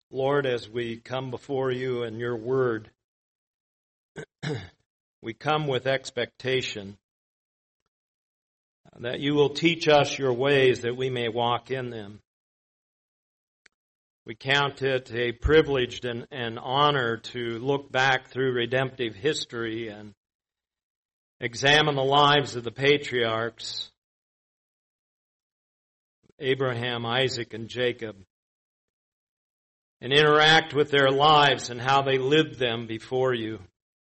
Lord, as we come before you and your word, we come with expectation that you will teach us your ways that we may walk in them. We count it a privilege and honor to look back through redemptive history and examine the lives of the patriarchs, Abraham, Isaac, and Jacob, and interact with their lives and how they lived them before you.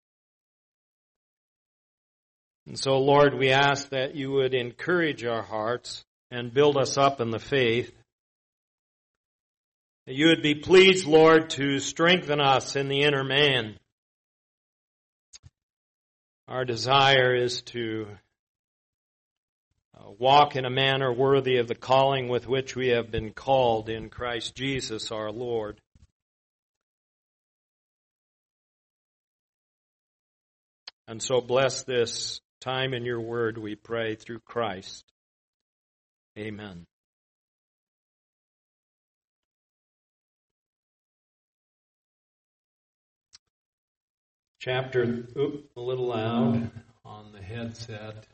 And so, Lord, we ask that you would encourage our hearts and build us up in the faith. That you would be pleased, Lord, to strengthen us in the inner man. Our desire is to walk in a manner worthy of the calling with which we have been called in Christ Jesus our Lord. And so bless this time in your word, we pray, through Christ. Amen. Chapter, a little loud on the headset.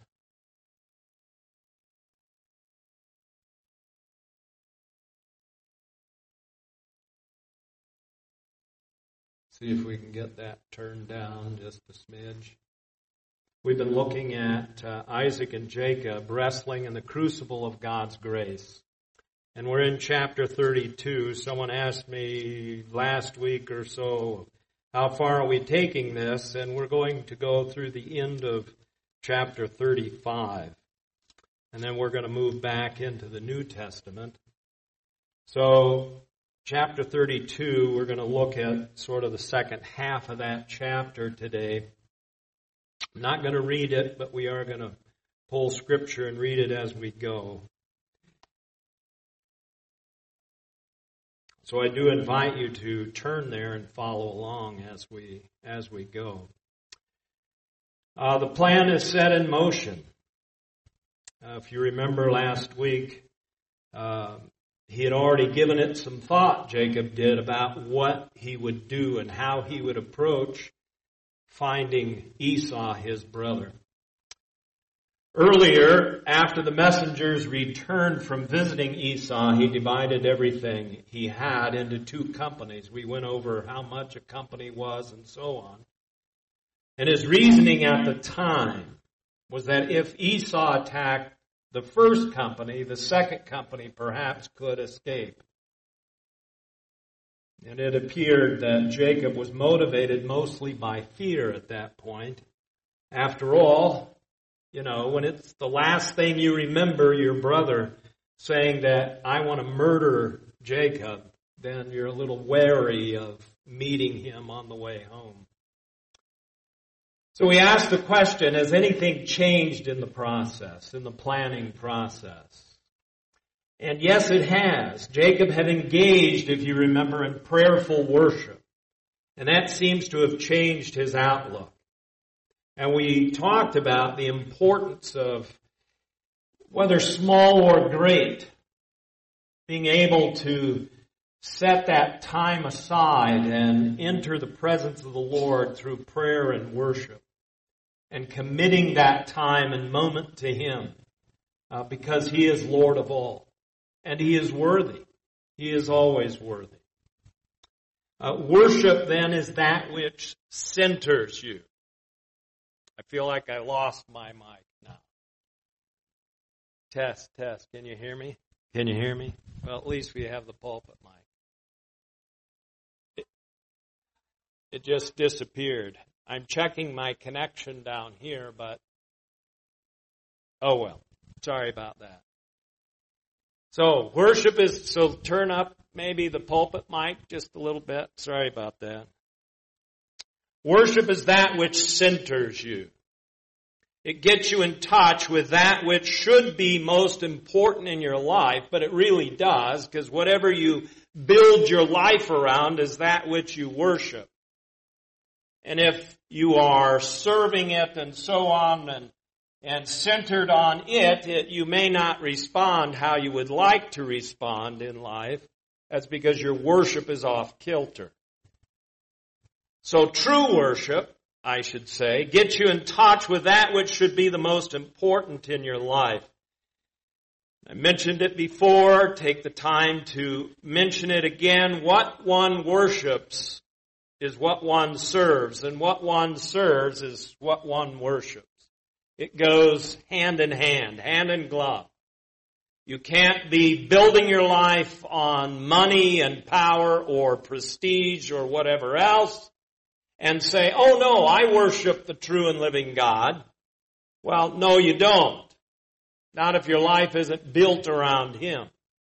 See if we can get that turned down just a smidge. We've been looking at Isaac and Jacob wrestling in the crucible of God's grace. And we're in chapter 32. Someone asked me last week or so, how far are we taking this? And we're going to go through the end of chapter 35. And then we're going to move back into the New Testament. So, chapter 32, we're going to look at sort of the second half of that chapter today. I'm not going to read it, but we are going to pull Scripture and read it as we go. So I do invite you to turn there and follow along as we go. The plan is set in motion. If you remember last week, he had already given it some thought, Jacob did, about what he would do and how he would approach finding Esau, his brother. Earlier, after the messengers returned from visiting Esau, he divided everything he had into two companies. We went over how much a company was and so on. And his reasoning at the time was that if Esau attacked the first company, the second company perhaps could escape. And it appeared that Jacob was motivated mostly by fear at that point. After all, when it's the last thing you remember your brother saying that I want to murder Jacob, then you're a little wary of meeting him on the way home. So we ask the question, has anything changed in the process, in the planning process? And yes, it has. Jacob had engaged, if you remember, in prayerful worship. And that seems to have changed his outlook. And we talked about the importance of, whether small or great, being able to set that time aside and enter the presence of the Lord through prayer and worship. And committing that time and moment to Him. Because He is Lord of all. And He is worthy. He is always worthy. Worship then is that which centers you. I feel like I lost my mic now. Test. Can you hear me? Can you hear me? Well, at least we have the pulpit mic. It just disappeared. I'm checking my connection down here, but oh well. Sorry about that. So, worship is, turn up maybe the pulpit mic just a little bit. Sorry about that. Worship is that which centers you. It gets you in touch with that which should be most important in your life, but it really does, because whatever you build your life around is that which you worship. And if you are serving it and so on and centered on it, you may not respond how you would like to respond in life. That's because your worship is off kilter. So true worship, I should say, gets you in touch with that which should be the most important in your life. I mentioned it before. Take the time to mention it again. What one worships is what one serves, and what one serves is what one worships. It goes hand in hand, hand in glove. You can't be building your life on money and power or prestige or whatever else and say, oh no, I worship the true and living God. Well, no, you don't. Not if your life isn't built around Him.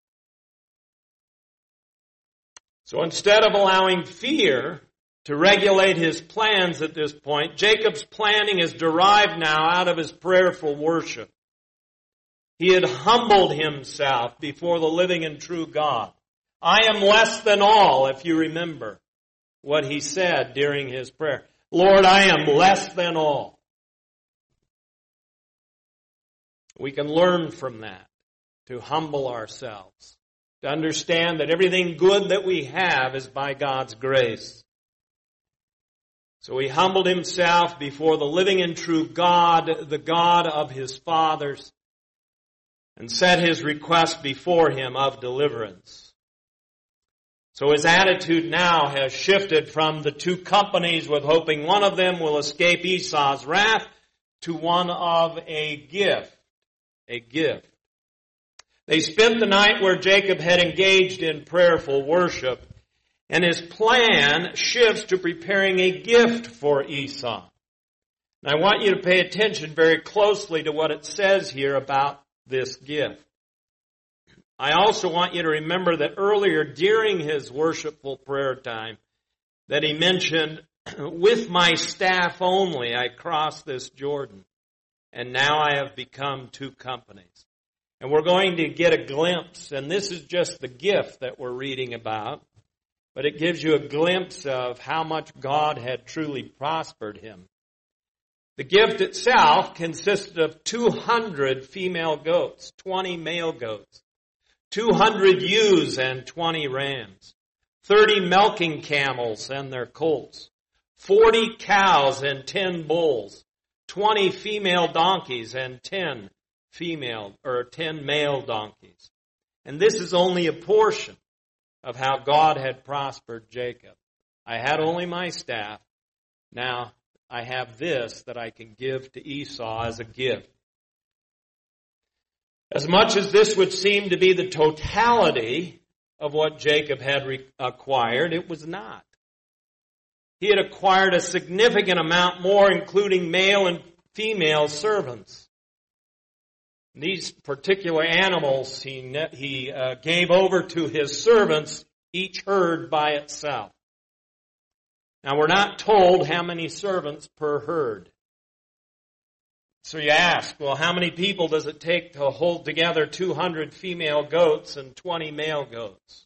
So instead of allowing fear to regulate his plans at this point, Jacob's planning is derived now out of his prayerful worship. He had humbled himself before the living and true God. I am less than all, if you remember what he said during his prayer. Lord, I am less than all. We can learn from that, to humble ourselves, to understand that everything good that we have is by God's grace. So he humbled himself before the living and true God, the God of his fathers, and set his request before him of deliverance. So his attitude now has shifted from the two companies with hoping one of them will escape Esau's wrath to one of a gift. A gift. They spent the night where Jacob had engaged in prayerful worship, and his plan shifts to preparing a gift for Esau. And I want you to pay attention very closely to what it says here about this gift. I also want you to remember that earlier during his worshipful prayer time that he mentioned, with my staff only I crossed this Jordan, and now I have become two companies. And we're going to get a glimpse, and this is just the gift that we're reading about, but it gives you a glimpse of how much God had truly prospered him. The gift itself consisted of 200 female goats, 20 male goats, 200 ewes and 20 rams, 30 milking camels and their colts, 40 cows and 10 bulls, 20 female donkeys and 10 male donkeys. And this is only a portion of how God had prospered Jacob. I had only my staff. Now I have this that I can give to Esau as a gift. As much as this would seem to be the totality of what Jacob had acquired, it was not. He had acquired a significant amount more, including male and female servants. These particular animals he gave over to his servants, each herd by itself. Now we're not told how many servants per herd. So you ask, well, how many people does it take to hold together 200 female goats and 20 male goats?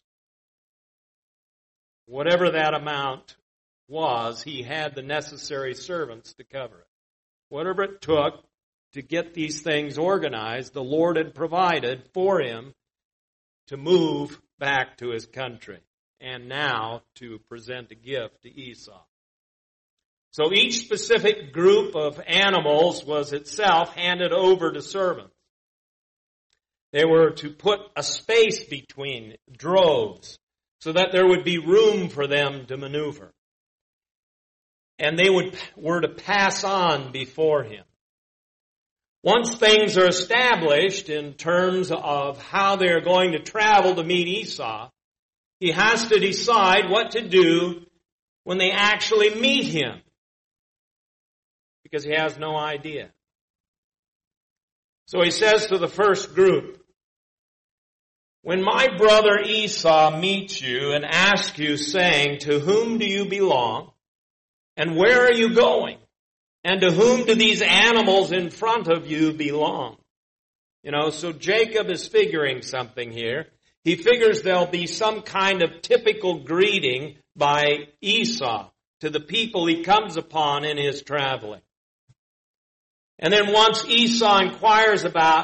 Whatever that amount was, he had the necessary servants to cover it. Whatever it took to get these things organized, the Lord had provided for him to move back to his country and now to present a gift to Esau. So each specific group of animals was itself handed over to servants. They were to put a space between droves so that there would be room for them to maneuver. And they were to pass on before him. Once things are established in terms of how they're going to travel to meet Esau, he has to decide what to do when they actually meet him, because he has no idea. So he says to the first group, when my brother Esau meets you and asks you, saying, to whom do you belong, and where are you going? And to whom do these animals in front of you belong? So Jacob is figuring something here. He figures there'll be some kind of typical greeting by Esau to the people he comes upon in his traveling. And then once Esau inquires about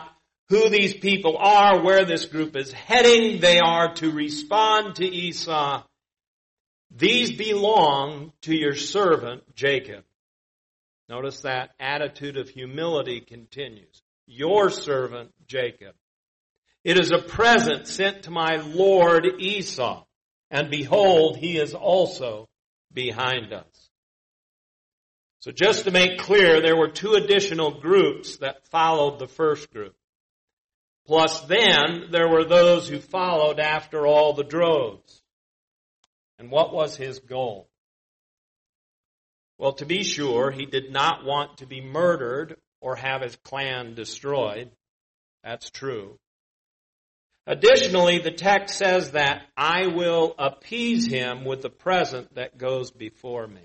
who these people are, where this group is heading. They are to respond to Esau. These belong to your servant Jacob. Notice that attitude of humility continues. Your servant Jacob. It is a present sent to my lord Esau, and behold, he is also behind us. So just to make clear, there were two additional groups that followed the first group. Plus then, there were those who followed after all the droves. And what was his goal? Well, to be sure, he did not want to be murdered or have his clan destroyed. That's true. Additionally, the text says that I will appease him with the present that goes before me.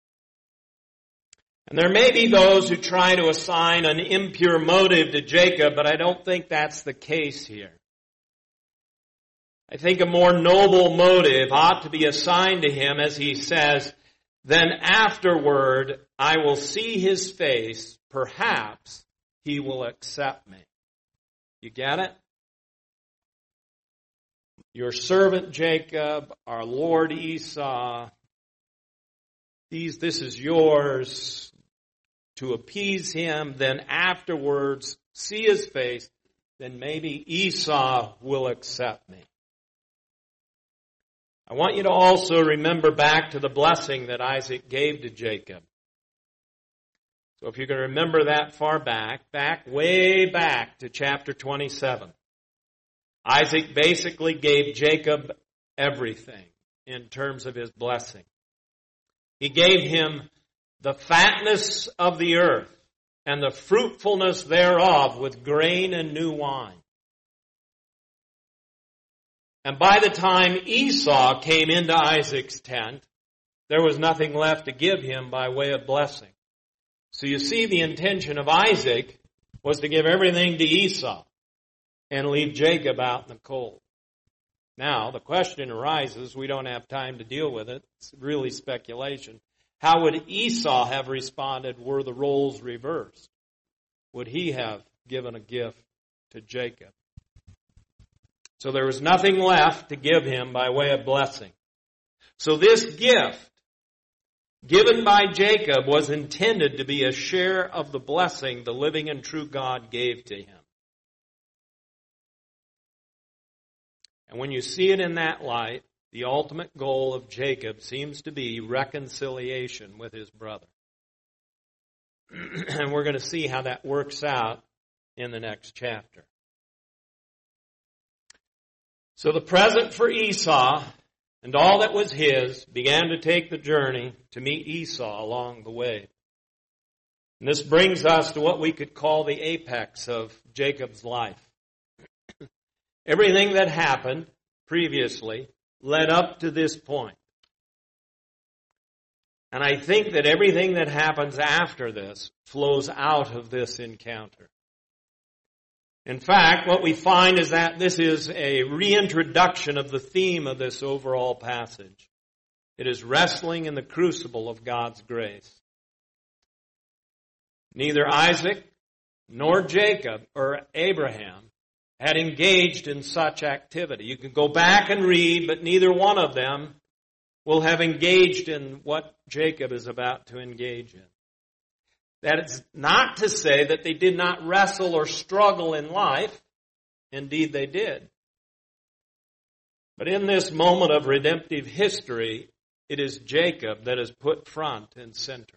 And there may be those who try to assign an impure motive to Jacob, but I don't think that's the case here. I think a more noble motive ought to be assigned to him as he says, then afterward I will see his face, perhaps he will accept me. You get it? Your servant Jacob, our Lord Esau, this is yours. To appease him, then afterwards see his face, then maybe Esau will accept me. I want you to also remember back to the blessing that Isaac gave to Jacob. So if you can remember that far back, way back to chapter 27. Isaac basically gave Jacob everything in terms of his blessing. He gave him the fatness of the earth and the fruitfulness thereof with grain and new wine. And by the time Esau came into Isaac's tent, there was nothing left to give him by way of blessing. So you see, the intention of Isaac was to give everything to Esau and leave Jacob out in the cold. Now, the question arises, we don't have time to deal with it, it's really speculation. How would Esau have responded were the roles reversed? Would he have given a gift to Jacob? So there was nothing left to give him by way of blessing. So this gift given by Jacob was intended to be a share of the blessing the living and true God gave to him. And when you see it in that light, the ultimate goal of Jacob seems to be reconciliation with his brother. And we're going to see how that works out in the next chapter. So the present for Esau and all that was his began to take the journey to meet Esau along the way. And this brings us to what we could call the apex of Jacob's life. Everything that happened previously led up to this point. And I think that everything that happens after this flows out of this encounter. In fact, what we find is that this is a reintroduction of the theme of this overall passage. It is wrestling in the crucible of God's grace. Neither Isaac nor Jacob or Abraham had engaged in such activity. You can go back and read, but neither one of them will have engaged in what Jacob is about to engage in. That is not to say that they did not wrestle or struggle in life. Indeed, they did. But in this moment of redemptive history, it is Jacob that is put front and center.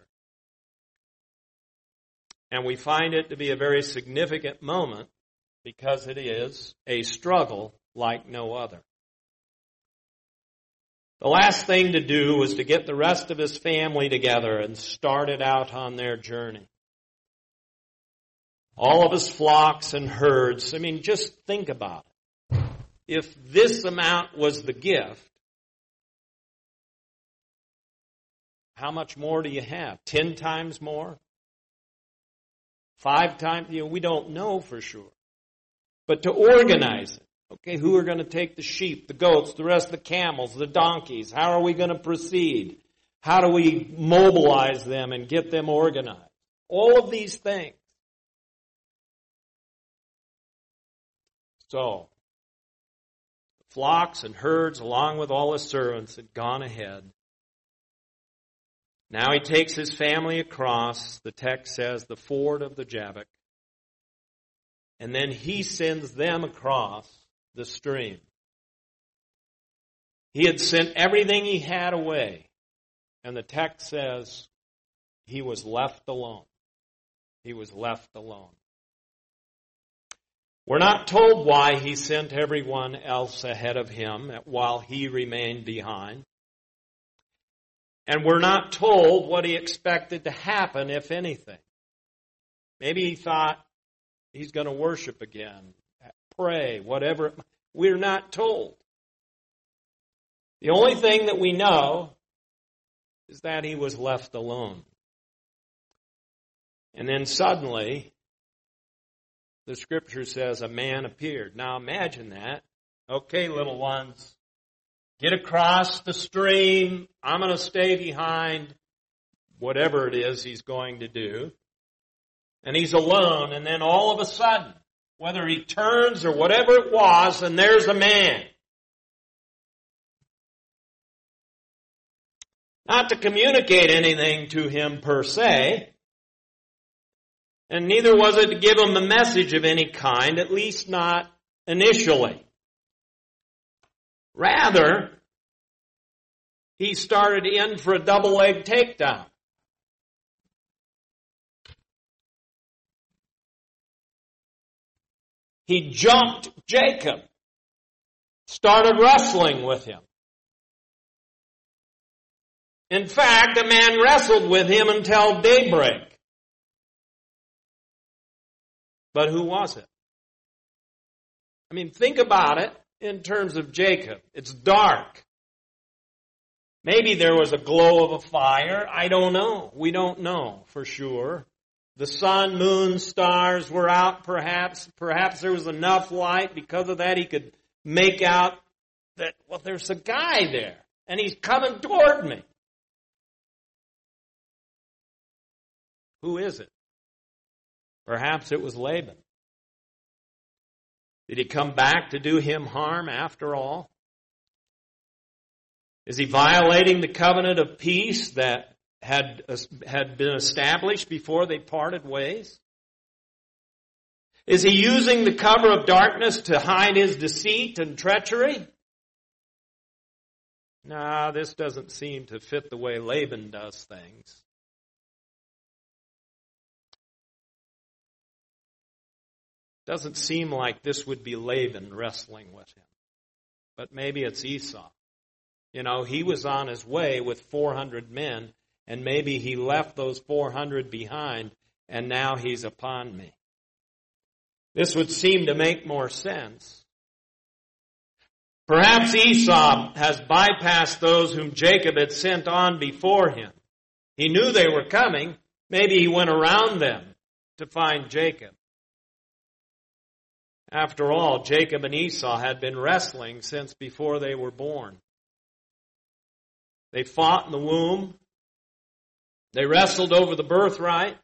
And we find it to be a very significant moment because it is a struggle like no other. The last thing to do was to get the rest of his family together and started out on their journey. All of his flocks and herds. I mean, just think about it. If this amount was the gift, how much more do you have? 10 times more? 5 times? We don't know for sure. But to organize it. Okay, who are going to take the sheep, the goats, the rest of the camels, the donkeys? How are we going to proceed? How do we mobilize them and get them organized? All of these things. So, the flocks and herds, along with all his servants, had gone ahead. Now he takes his family across, the text says, the ford of the Jabbok. And then he sends them across the stream. He had sent everything he had away. And the text says he was left alone. He was left alone. We're not told why he sent everyone else ahead of him while he remained behind. And we're not told what he expected to happen, if anything. Maybe he thought he's going to worship again, pray, whatever. We're not told. The only thing that we know is that he was left alone. And then suddenly, the scripture says a man appeared. Now imagine that. Okay, little ones, get across the stream. I'm going to stay behind, whatever it is he's going to do. And he's alone, and then all of a sudden, whether he turns or whatever it was, and there's a man. Not to communicate anything to him per se, and neither was it to give him a message of any kind, at least not initially. Rather, he started in for a double-leg takedown. He jumped Jacob, started wrestling with him. In fact, a man wrestled with him until daybreak. But who was it? I mean, think about it in terms of Jacob. It's dark. Maybe there was a glow of a fire. I don't know. We don't know for sure. The sun, moon, stars were out perhaps. Perhaps there was enough light. Because of that, he could make out that, well, there's a guy there. And he's coming toward me. Who is it? Perhaps it was Laban. Did he come back to do him harm after all? Is he violating the covenant of peace that had been established before they parted ways? Is he using the cover of darkness to hide his deceit and treachery? No, this doesn't seem to fit the way Laban does things. Doesn't seem like this would be Laban wrestling with him. But maybe it's Esau. You know, he was on his way with 400 men, and maybe he left those 400 behind, and now he's upon me. This would seem to make more sense. Perhaps Esau has bypassed those whom Jacob had sent on before him. He knew they were coming. Maybe he went around them to find Jacob. After all, Jacob and Esau had been wrestling since before they were born. They fought in the womb. They wrestled over the birthright.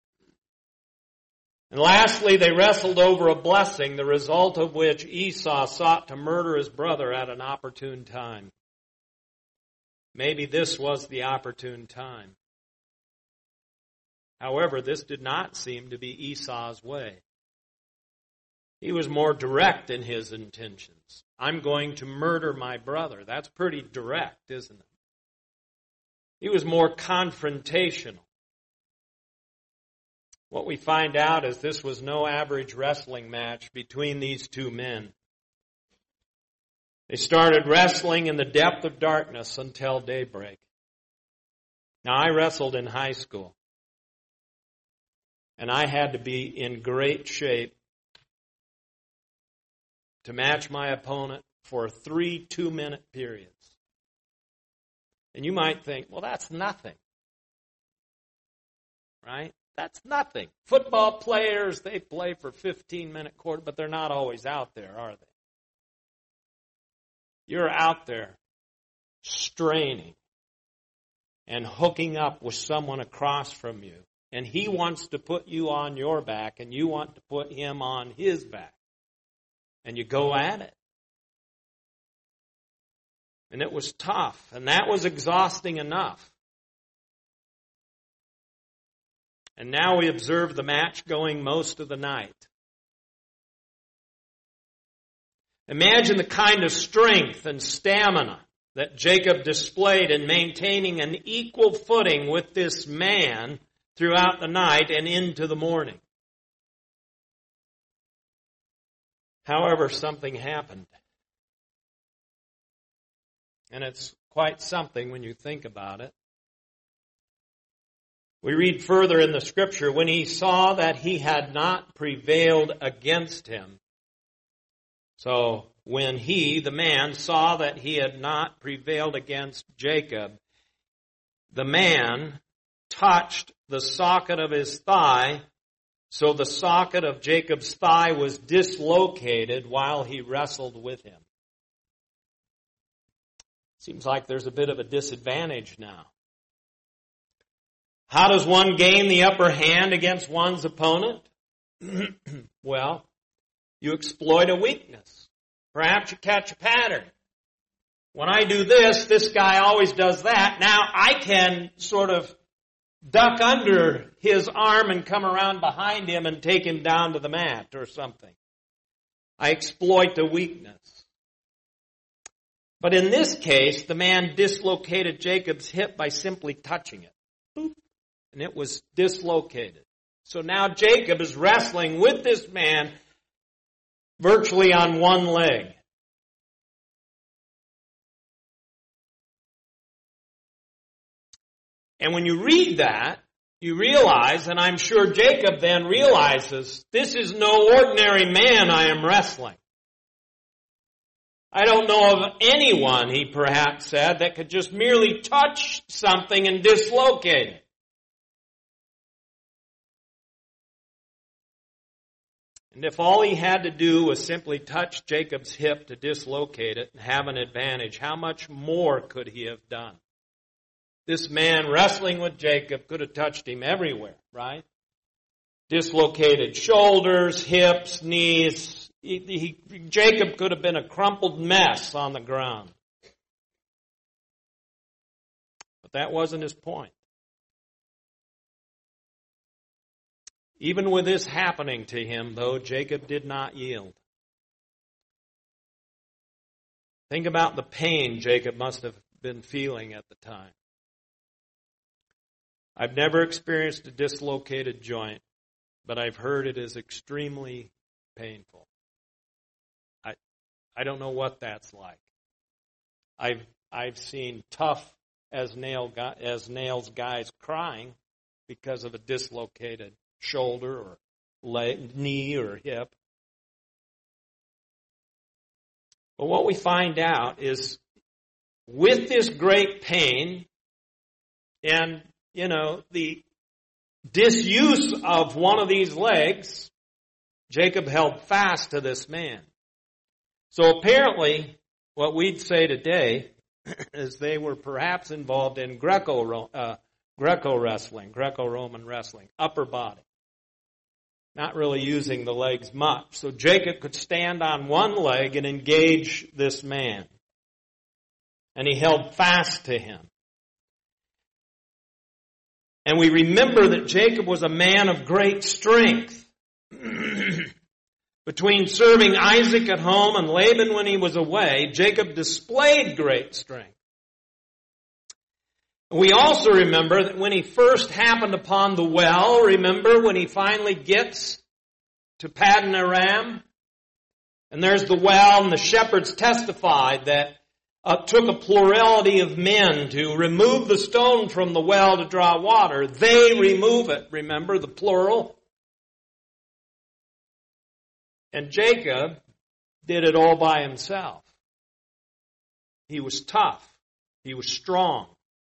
And lastly, they wrestled over a blessing, the result of which Esau sought to murder his brother at an opportune time. Maybe this was the opportune time. However, this did not seem to be Esau's way. He was more direct in his intentions. I'm going to murder my brother. That's pretty direct, isn't it? He was more confrontational. What we find out is this was no average wrestling match between these two men. They started wrestling in the depth of darkness until daybreak. Now, I wrestled in high school, and I had to be in great shape to match my opponent for 3 2-minute periods. And you might think, well, that's nothing. Right? That's nothing. Football players, they play for 15-minute quarter, but they're not always out there, are they? You're out there straining and hooking up with someone across from you. And he wants to put you on your back, and you want to put him on his back. and you go at it. And it was tough, and that was exhausting enough. And now we observe the match going most of the night. Imagine the kind of strength and stamina that Jacob displayed in maintaining an equal footing with this man throughout the night and into the morning. However, something happened. And it's quite something when you think about it. We read further in the scripture, when he saw that he had not prevailed against him. So when he, the man, saw that he had not prevailed against Jacob, the man touched the socket of his thigh, so the socket of Jacob's thigh was dislocated while he wrestled with him. Seems like there's a bit of a disadvantage now. How does one gain the upper hand against one's opponent? Well, you exploit a weakness. Perhaps you catch a pattern. When I do this guy always does that. Now I can sort of duck under his arm and come around behind him and take him down to the mat or something. I exploit a weakness. But in this case, the man dislocated Jacob's hip by simply touching it. Boop. And it was dislocated. So now Jacob is wrestling with this man virtually on one leg. And when you read that, you realize, and I'm sure Jacob then realizes, this is no ordinary man I am wrestling. I don't know of anyone, he perhaps said, that could just merely touch something and dislocate it. And if all he had to do was simply touch Jacob's hip to dislocate it and have an advantage, how much more could he have done? This man wrestling with Jacob could have touched him everywhere, right? Dislocated shoulders, hips, knees. Jacob could have been a crumpled mess on the ground. But that wasn't his point. Even with this happening to him, though, Jacob did not yield. Think about the pain Jacob must have been feeling at the time. I've never experienced a dislocated joint, but I've heard it is extremely painful. I don't know what that's like. I've seen tough as nails guys crying because of a dislocated shoulder or leg, knee or hip. But what we find out is with this great pain and, the disuse of one of these legs, Jacob held fast to this man. So apparently, what we'd say today is they were perhaps involved in Greco-Roman wrestling, upper body. Not really using the legs much. So Jacob could stand on one leg and engage this man. And he held fast to him. And we remember that Jacob was a man of great strength. Between serving Isaac at home and Laban when he was away, Jacob displayed great strength. We also remember that when he first happened upon the well, remember when he finally gets to Paddan Aram? And there's the well, and the shepherds testified that took a plurality of men to remove the stone from the well to draw water. They remove it, remember the plural? And Jacob did it all by himself. He was tough. He was strong.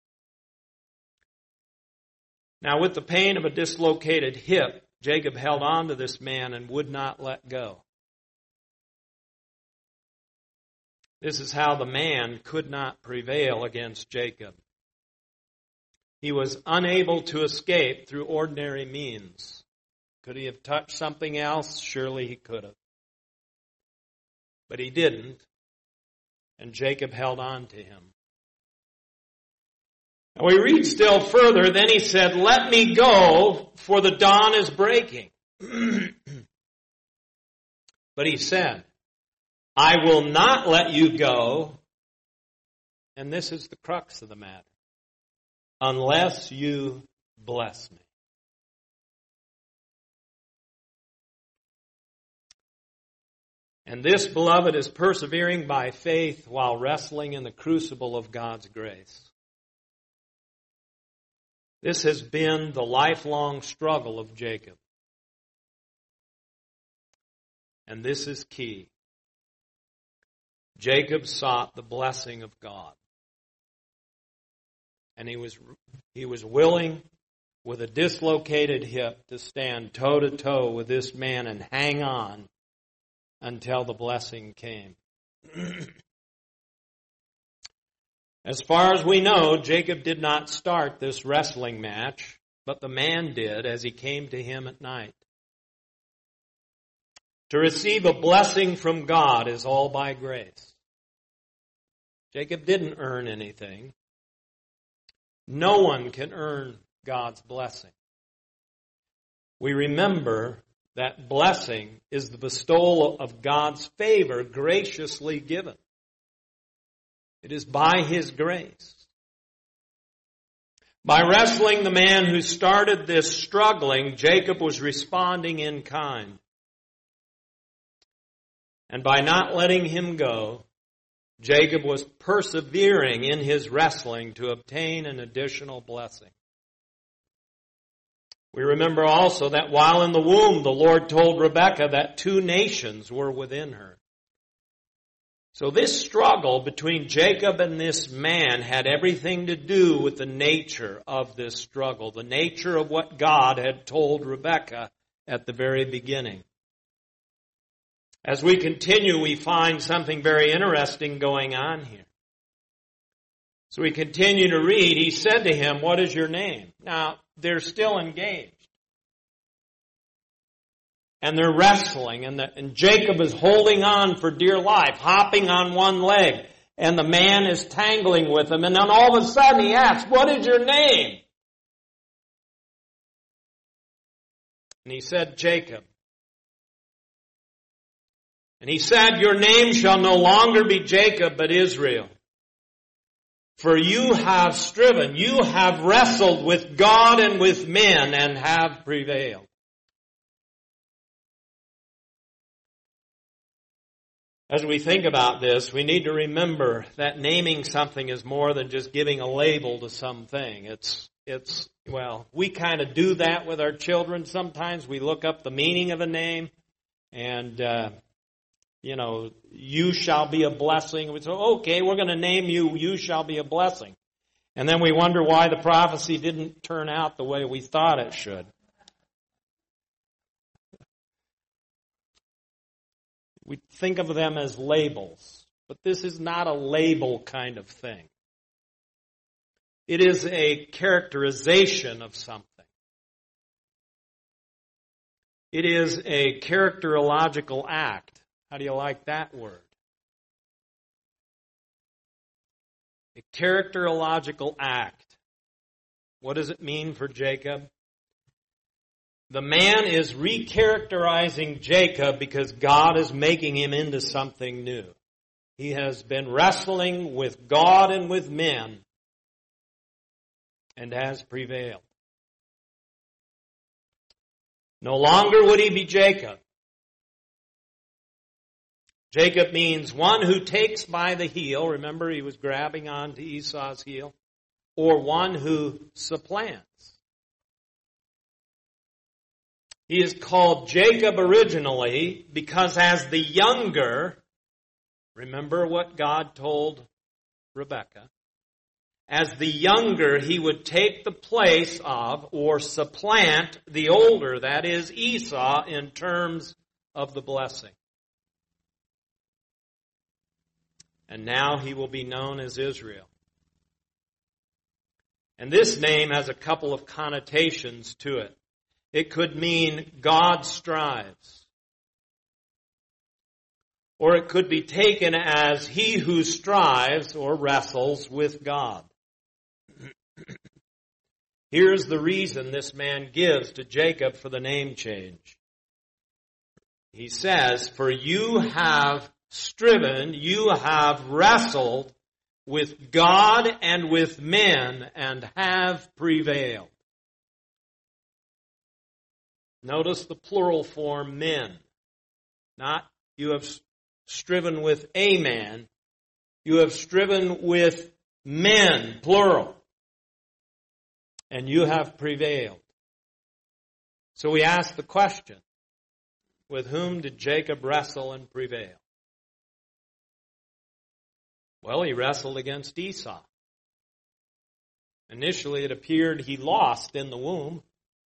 Now, with the pain of a dislocated hip, Jacob held on to this man and would not let go. This is how the man could not prevail against Jacob. He was unable to escape through ordinary means. Could he have touched something else? Surely he could have. But he didn't, and Jacob held on to him. And we read still further, then he said, "Let me go, for the dawn is breaking." But he said, "I will not let you go," and this is the crux of the matter, "unless you bless me." And this, beloved, is persevering by faith while wrestling in the crucible of God's grace. This has been the lifelong struggle of Jacob. And this is key. Jacob sought the blessing of God. And he was willing, with a dislocated hip, to stand toe-to-toe with this man and hang on until the blessing came. As far as we know, Jacob did not start this wrestling match, but the man did as he came to him at night. To receive a blessing from God is all by grace. Jacob didn't earn anything. No one can earn God's blessing. We remember that blessing is the bestowal of God's favor graciously given. It is by His grace. By wrestling the man who started this struggling, Jacob was responding in kind. And by not letting him go, Jacob was persevering in his wrestling to obtain an additional blessing. We remember also that while in the womb, the Lord told Rebekah that 2 nations were within her. So this struggle between Jacob and this man had everything to do with the nature of this struggle, the nature of what God had told Rebekah at the very beginning. As we continue, we find something very interesting going on here. So we continue to read. He said to him, "What is your name?" Now, they're still engaged. And they're wrestling, and Jacob is holding on for dear life, hopping on one leg, and the man is tangling with him, and then all of a sudden he asks, "What is your name?" And he said, "Jacob." And he said, "Your name shall no longer be Jacob, but Israel. For you have striven, you have wrestled with God and with men, and have prevailed." As we think about this, we need to remember that naming something is more than just giving a label to something. Well, we kind of do that with our children sometimes. We look up the meaning of a name, and, you shall be a blessing. We say, okay, we're going to name you, you shall be a blessing. And then we wonder why the prophecy didn't turn out the way we thought it should. We think of them as labels, but this is not a label kind of thing. It is a characterization of something. It is a characterological act. How do you like that word? A characterological act. What does it mean for Jacob? The man is recharacterizing Jacob because God is making him into something new. He has been wrestling with God and with men and has prevailed. No longer would he be Jacob. Jacob means one who takes by the heel. Remember, he was grabbing onto Esau's heel. Or one who supplants. He is called Jacob originally because as the younger, remember what God told Rebekah, as the younger he would take the place of or supplant the older, that is Esau, in terms of the blessing. And now he will be known as Israel. And this name has a couple of connotations to it. It could mean God strives. or it could be taken as he who strives or wrestles with God. Here's the reason this man gives to Jacob for the name change. He says, "For you have striven, you have wrestled with God and with men and have prevailed." Notice the plural form, men. Not you have striven with a man. You have striven with men, plural. And you have prevailed. So we ask the question, with whom did Jacob wrestle and prevail? Well, he wrestled against Esau. Initially, it appeared he lost in the womb.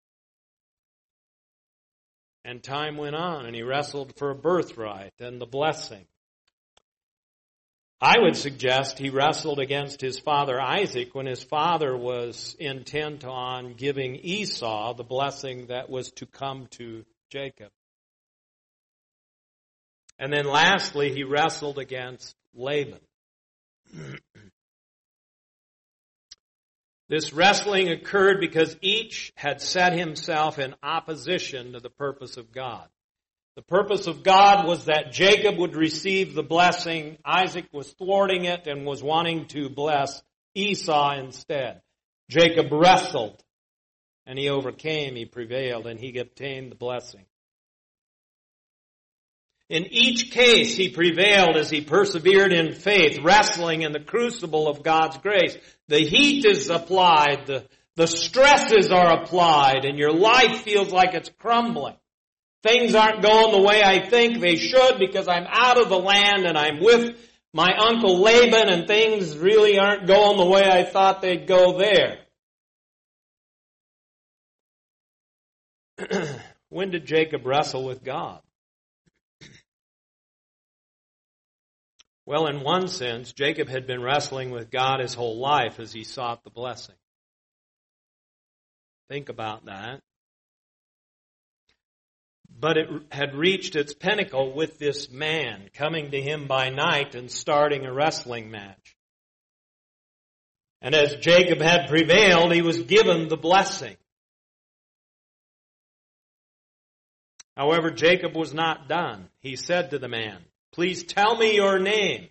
And time went on, and he wrestled for a birthright and the blessing. I would suggest he wrestled against his father Isaac when his father was intent on giving Esau the blessing that was to come to Jacob. And then lastly, he wrestled against Laban. This wrestling occurred because each had set himself in opposition to the purpose of God. The purpose of God was that Jacob would receive the blessing. Isaac was thwarting it and was wanting to bless Esau instead. Jacob wrestled, and he overcame, he prevailed, and he obtained the blessing. In each case, he prevailed as he persevered in faith, wrestling in the crucible of God's grace. The heat is applied, the stresses are applied, and your life feels like it's crumbling. Things aren't going the way I think they should because I'm out of the land and I'm with my uncle Laban and things really aren't going the way I thought they'd go there. When did Jacob wrestle with God? Well, in one sense, Jacob had been wrestling with God his whole life as he sought the blessing. Think about that. But it had reached its pinnacle with this man coming to him by night and starting a wrestling match. And as Jacob had prevailed, he was given the blessing. However, Jacob was not done. He said to the man, "Please tell me your name."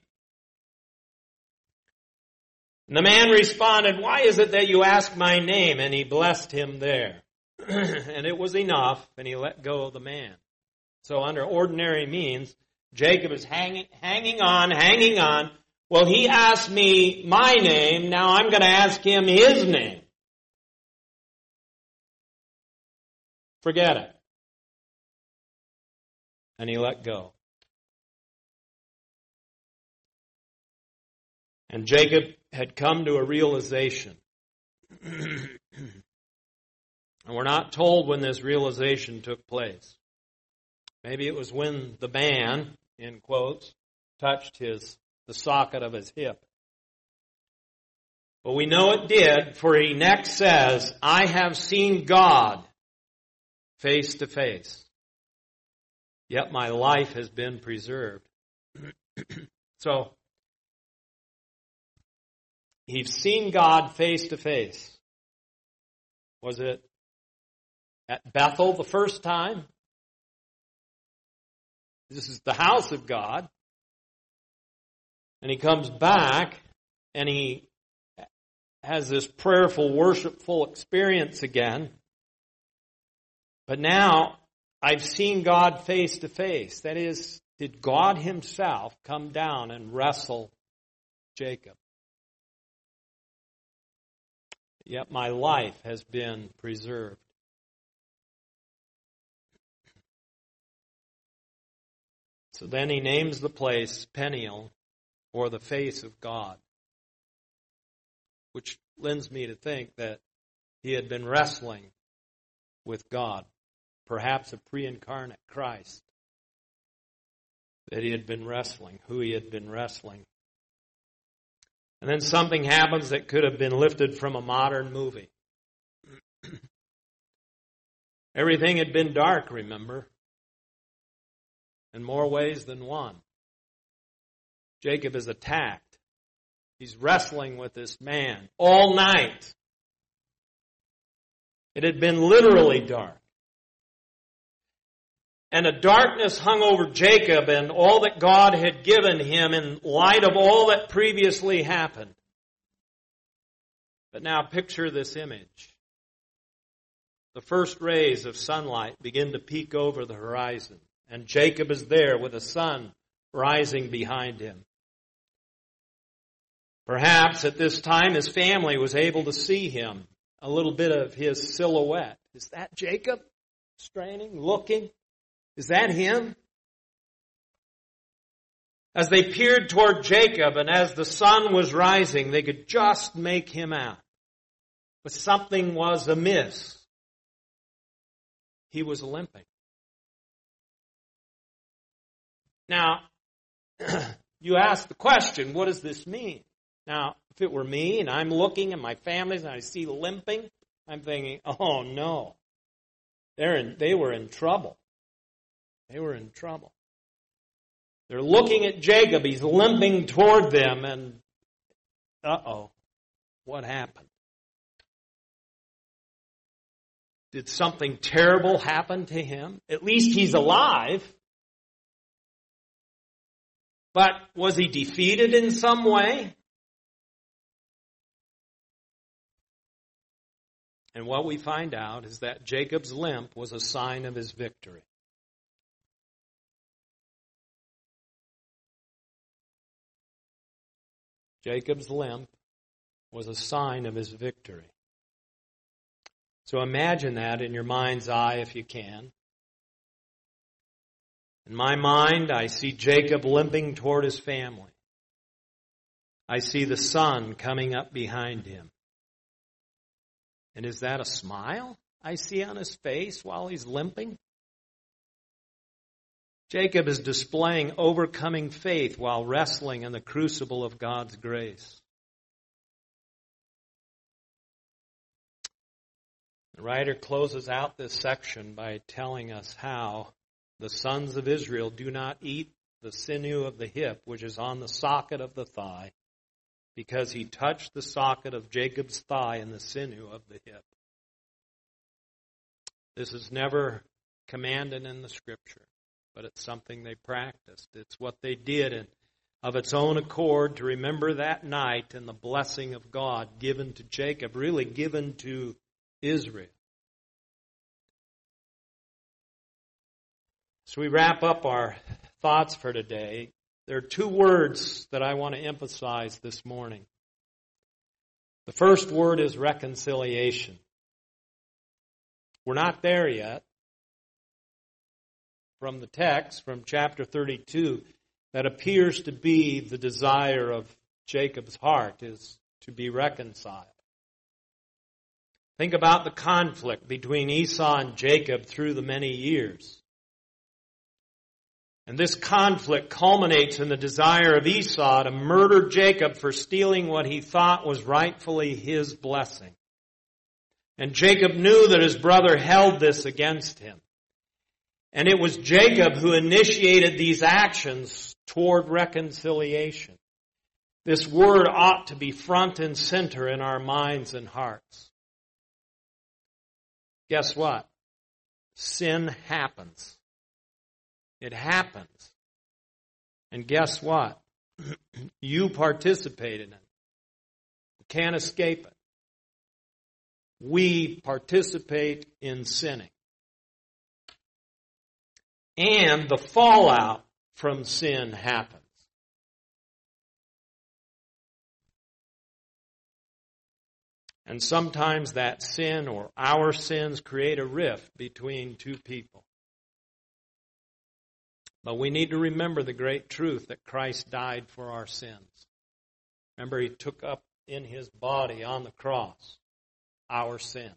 And the man responded, "Why is it that you ask my name?" And he blessed him there. And it was enough, and he let go of the man. So under ordinary means, Jacob is hanging on. Well, he asked me my name, now I'm going to ask him his name. Forget it. And he let go. And Jacob had come to a realization. And we're not told when this realization took place. Maybe it was when the man, in quotes, touched the socket of his hip. But we know it did, for he next says, "I have seen God face to face, yet my life has been preserved." So, he's seen God face to face. Was it at Bethel the first time? This is the house of God. And he comes back and he has this prayerful, worshipful experience again. But now, I've seen God face to face. That is, did God himself come down and wrestle Jacob? Yet my life has been preserved. So then he names the place Peniel, or the face of God, which lends me to think that he had been wrestling with God, perhaps a pre-incarnate Christ, that he had been wrestling, who he had been wrestling. And then something happens that could have been lifted from a modern movie. Everything had been dark, remember? In more ways than one. Jacob is attacked. He's wrestling with this man all night. It had been literally dark. And a darkness hung over Jacob and all that God had given him in light of all that previously happened. But now picture this image. The first rays of sunlight begin to peek over the horizon, and Jacob is there with the sun rising behind him. Perhaps at this time his family was able to see him, a little bit of his silhouette. Is that Jacob? Straining, looking. Is that him? As they peered toward Jacob and as the sun was rising, they could just make him out. But something was amiss. He was limping. Now, you ask the question, what does this mean? Now, if it were me and I'm looking at my families and I see limping, I'm thinking, oh no, they were in trouble. They were in trouble. They're looking at Jacob. He's limping toward them, and what happened? Did something terrible happen to him? At least he's alive. But was he defeated in some way? And what we find out is that Jacob's limp was a sign of his victory. Jacob's limp was a sign of his victory. So imagine that in your mind's eye if you can. In my mind, I see Jacob limping toward his family. I see the sun coming up behind him. And is that a smile I see on his face while he's limping? Jacob is displaying overcoming faith while wrestling in the crucible of God's grace. The writer closes out this section by telling us how the sons of Israel do not eat the sinew of the hip, which is on the socket of the thigh, because he touched the socket of Jacob's thigh and the sinew of the hip. This is never commanded in the Scripture, but it's something they practiced. It's what they did of its own accord to remember that night and the blessing of God given to Jacob, really given to Israel. So we wrap up our thoughts for today. There are two words that I want to emphasize this morning. The first word is reconciliation. We're not there yet. From the text, from chapter 32, that appears to be the desire of Jacob's heart, is to be reconciled. Think about the conflict between Esau and Jacob through the many years. And this conflict culminates in the desire of Esau to murder Jacob for stealing what he thought was rightfully his blessing. And Jacob knew that his brother held this against him. And it was Jacob who initiated these actions toward reconciliation. This word ought to be front and center in our minds and hearts. Guess what? Sin happens. It happens. And guess what? You participate in it. You can't escape it. We participate in sinning. And the fallout from sin happens. And sometimes that sin or our sins create a rift between two people. But we need to remember the great truth that Christ died for our sins. Remember, He took up in His body on the cross our sin.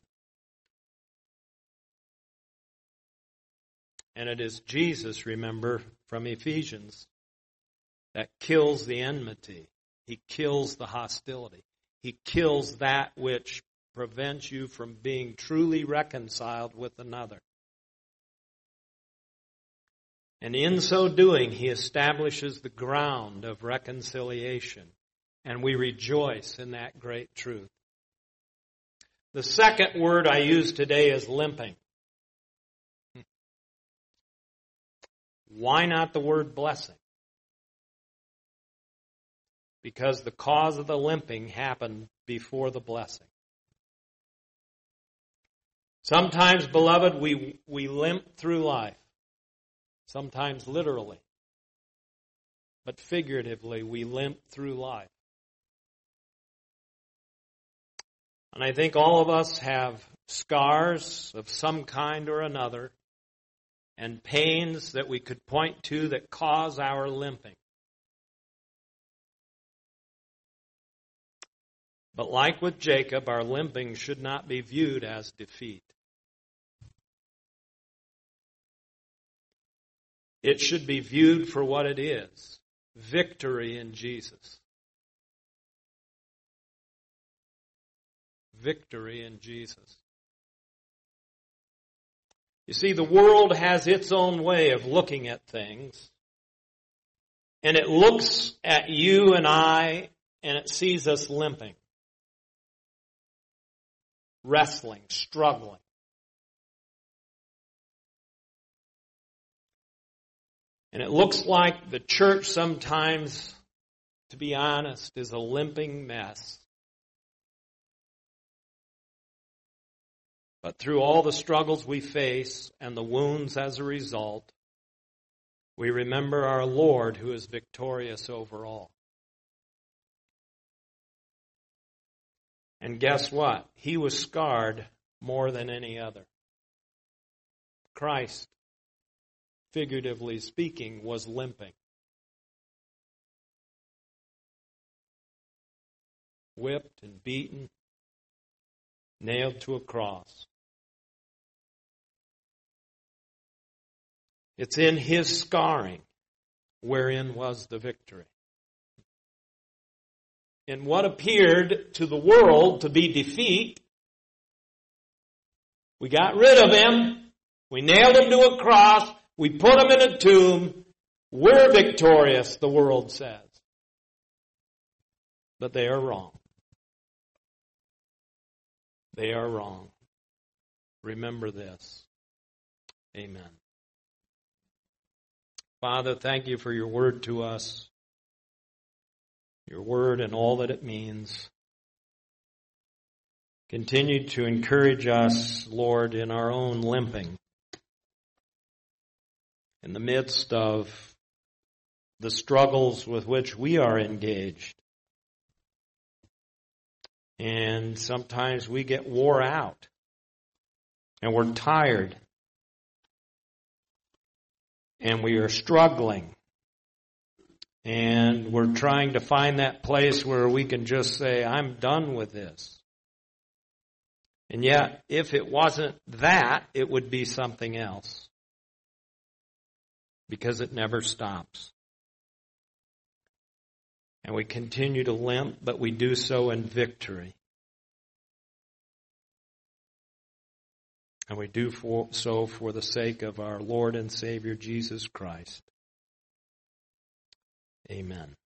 And it is Jesus, remember, from Ephesians, that kills the enmity. He kills the hostility. He kills that which prevents you from being truly reconciled with another. And in so doing, He establishes the ground of reconciliation. And we rejoice in that great truth. The second word I use today is limping. Why not the word blessing? Because the cause of the limping happened before the blessing. Sometimes, beloved, we limp through life. Sometimes literally. But figuratively, we limp through life. And I think all of us have scars of some kind or another and pains that we could point to that cause our limping. But like with Jacob, our limping should not be viewed as defeat. It should be viewed for what it is, victory in Jesus. Victory in Jesus. You see, the world has its own way of looking at things. And it looks at you and I, and it sees us limping, wrestling, struggling. And it looks like the church sometimes, to be honest, is a limping mess. But through all the struggles we face and the wounds as a result, we remember our Lord who is victorious over all. And guess what? He was scarred more than any other. Christ, figuratively speaking, was limping. Whipped and beaten, nailed to a cross. It's in His scarring wherein was the victory. In what appeared to the world to be defeat, we got rid of Him, we nailed Him to a cross, we put Him in a tomb, we're victorious, the world says. But they are wrong. They are wrong. Remember this. Amen. Father, thank You for Your word to us. Your word and all that it means. Continue to encourage us, Lord, in our own limping. In the midst of the struggles with which we are engaged. And sometimes we get wore out. And we're tired. And we are struggling. And we're trying to find that place where we can just say, I'm done with this. And yet, if it wasn't that, it would be something else. Because it never stops. And we continue to limp, but we do so in victory. And we do so for the sake of our Lord and Savior Jesus Christ. Amen.